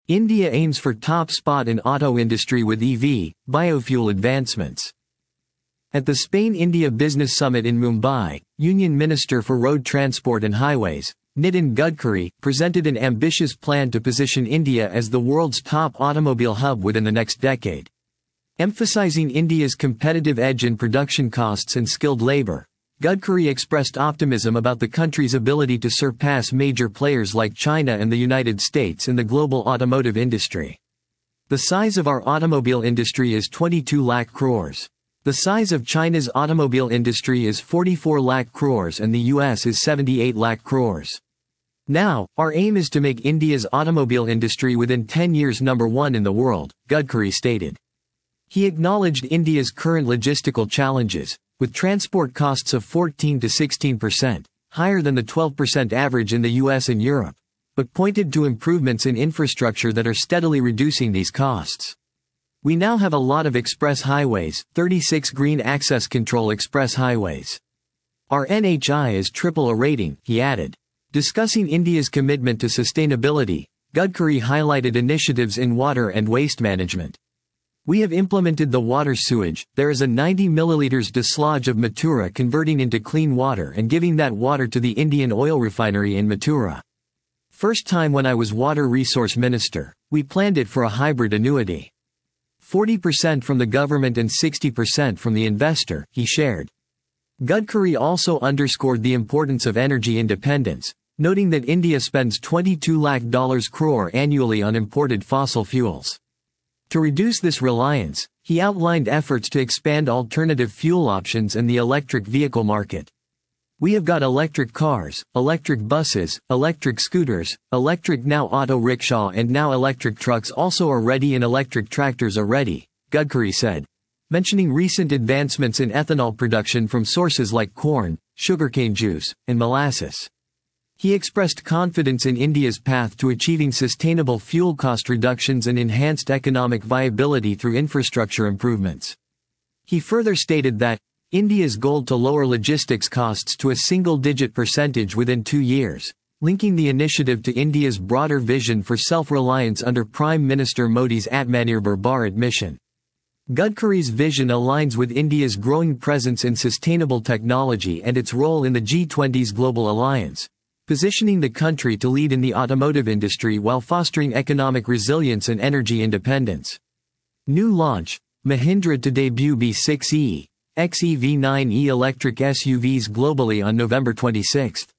India aims for top spot in auto industry with EV, biofuel advancements. At the Spain-India Business Summit in Mumbai, Union Minister for Road Transport and Highways, Nitin Gadkari, presented an ambitious plan to position India as the world's top automobile hub within the next decade. Emphasizing India's competitive edge in production costs and skilled labor, Gadkari expressed optimism about the country's ability to surpass major players like China and the United States in the global automotive industry. The size of our automobile industry is 22 lakh crores. The size of China's automobile industry is 44 lakh crores and the US is 78 lakh crores. Now, our aim is to make India's automobile industry within 10 years number one in the world, Gadkari stated. He acknowledged India's current logistical challenges, with transport costs of 14 to 16%, higher than the 12% average in the US and Europe, but pointed to improvements in infrastructure that are steadily reducing these costs. We now have a lot of express highways, 36 green access control express highways. Our NHI is triple A rating, he added. Discussing India's commitment to sustainability, Gadkari highlighted initiatives in water and waste management. We have implemented the water sewage. There is a 90 milliliters dislodge of Mathura converting into clean water and giving that water to the Indian oil refinery in Mathura. First time when I was water resource minister, we planned it for a hybrid annuity. 40% from the government and 60% from the investor, he shared. Gadkari also underscored the importance of energy independence, noting that India spends $22 lakh crore annually on imported fossil fuels. To reduce this reliance, he outlined efforts to expand alternative fuel options and the electric vehicle market. We have got electric cars, electric buses, electric scooters, electric now auto rickshaw and now electric trucks also are ready and electric tractors are ready, Gadkari said, mentioning recent advancements in ethanol production from sources like corn, sugarcane juice, and molasses. He expressed confidence in India's path to achieving sustainable fuel cost reductions and enhanced economic viability through infrastructure improvements. He further stated that, India's goal to lower logistics costs to a single-digit percentage within 2 years, linking the initiative to India's broader vision for self-reliance under Prime Minister Modi's Atmanirbhar Bharat mission. Gadkari's vision aligns with India's growing presence in sustainable technology and its role in the G20's global alliance, positioning the country to lead in the automotive industry while fostering economic resilience and energy independence. New launch, Mahindra to debut B6e, XEV9e electric SUVs globally on November 26.